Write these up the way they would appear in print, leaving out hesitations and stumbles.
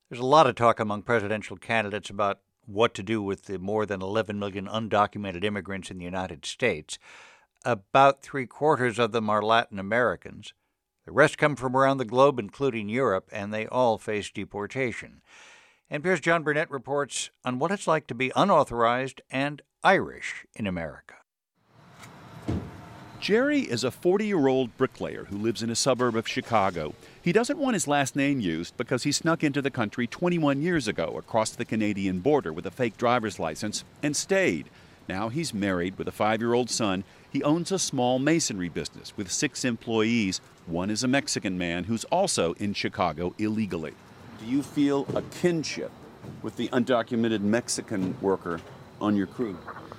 There's a lot of talk among presidential candidates about what to do with the more than 11 million undocumented immigrants in the United States. About three-quarters of them are Latin Americans. The rest come from around the globe, including Europe, and they all face deportation. NPR's John Burnett reports on what it's like to be unauthorized and Irish in America. Jerry is a 40-year-old bricklayer who lives in a suburb of Chicago. He doesn't want his last name used because he snuck into the country 21 years ago across the Canadian border with a fake driver's license and stayed. Now he's married with a 5-year-old son. He owns a small masonry business with 6 employees. One is a Mexican man who's also in Chicago illegally. Do you feel a kinship with the undocumented Mexican worker on your crew?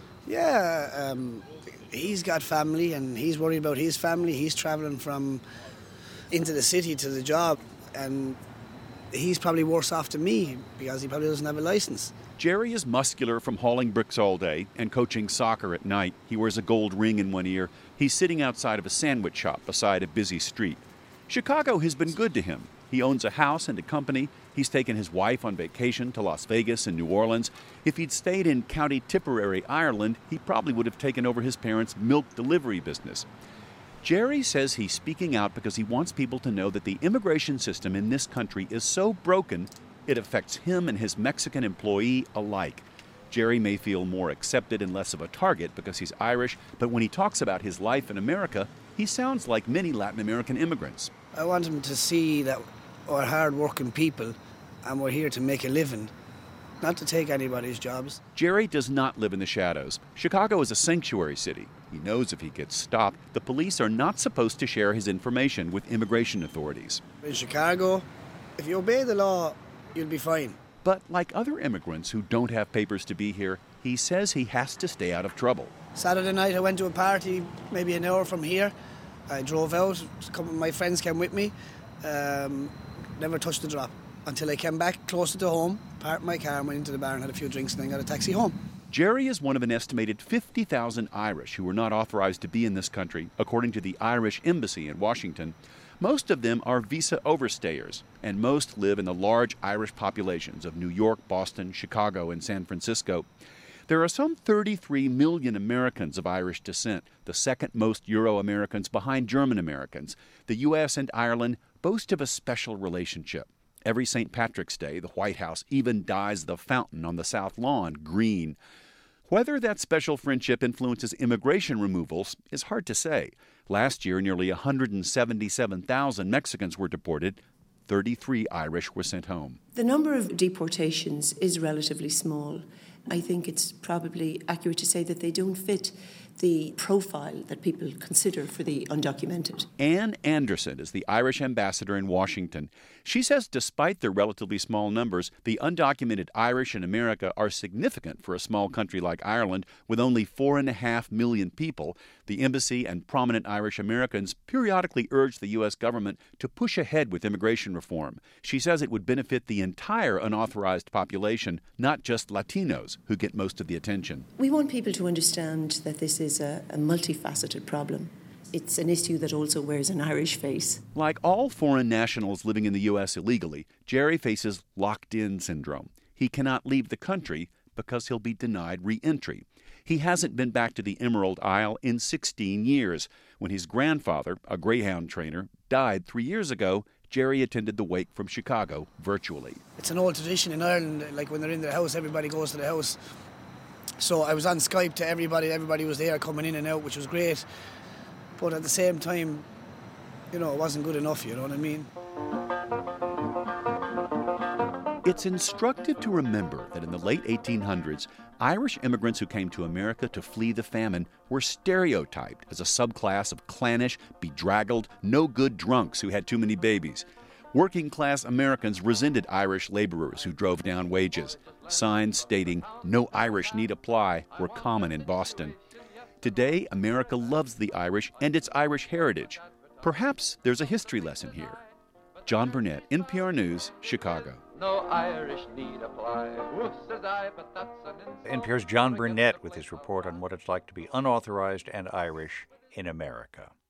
Yeah, he's got family and he's worried about his family. He's traveling from into the city to the job, and he's probably worse off than me because he probably doesn't have a license. Jerry is muscular from hauling bricks all day and coaching soccer at night. He wears a gold ring in one ear. He's sitting outside of a sandwich shop beside a busy street. Chicago has been good to him. He owns a house and a company. He's taken his wife on vacation to Las Vegas and New Orleans. If he'd stayed in County Tipperary, Ireland, he probably would have taken over his parents' milk delivery business. Jerry says he's speaking out because he wants people to know that the immigration system in this country is so broken it affects him and his Mexican employee alike. Jerry may feel more accepted and less of a target because he's Irish, but when he talks about his life in America, he sounds like many Latin American immigrants. I want him to see that we're hard-working people and we're here to make a living, not to take anybody's jobs. Jerry does not live in the shadows. Chicago is a sanctuary city. He knows if he gets stopped, the police are not supposed to share his information with immigration authorities. In Chicago, if you obey the law, you'll be fine. But like other immigrants who don't have papers to be here, he says he has to stay out of trouble. Saturday night I went to a party maybe an hour from here. I drove out, a couple of my friends came with me. Never touched the drop until I came back closer to home, parked my car and went into the bar and had a few drinks and then got a taxi home. Jerry is one of an estimated 50,000 Irish who are not authorized to be in this country, according to the Irish Embassy in Washington. Most of them are visa overstayers, and most live in the large Irish populations of New York, Boston, Chicago, and San Francisco. There are some 33 million Americans of Irish descent, the second most Euro-Americans behind German Americans. The U.S. and Ireland boast of a special relationship. Every St. Patrick's Day, the White House even dyes the fountain on the South Lawn green. Whether that special friendship influences immigration removals is hard to say. Last year, nearly 177,000 Mexicans were deported. 33 Irish were sent home. The number of deportations is relatively small. I think it's probably accurate to say that they don't fit the profile that people consider for the undocumented. Ann Anderson is the Irish ambassador in Washington. She says despite their relatively small numbers, the undocumented Irish in America are significant for a small country like Ireland with only 4.5 million people. The embassy and prominent Irish Americans periodically urge the U.S. government to push ahead with immigration reform. She says it would benefit the entire unauthorized population, not just Latinos, who get most of the attention. We want people to understand that this is a multifaceted problem. It's an issue that also wears an Irish face. Like all foreign nationals living in the U.S. illegally, Jerry faces locked-in syndrome. He cannot leave the country because he'll be denied re-entry. He hasn't been back to the Emerald Isle in 16 years. When his grandfather, a Greyhound trainer, died 3 years ago, Jerry attended the wake from Chicago virtually. It's an old tradition in Ireland, like when they're in their house, everybody goes to the house. So I was on Skype to everybody was there coming in and out, which was great. But at the same time, it wasn't good enough, you know what I mean? It's instructive to remember that in the late 1800s, Irish immigrants who came to America to flee the famine were stereotyped as a subclass of clannish, bedraggled, no-good drunks who had too many babies. Working-class Americans resented Irish laborers who drove down wages. Signs stating, "No Irish need apply," were common in Boston. Today, America loves the Irish and its Irish heritage. Perhaps there's a history lesson here. John Burnett, NPR News, Chicago. No Irish need apply. Ooh, says I, but that's an NPR's John Burnett with his report on what it's like to be unauthorized and Irish in America.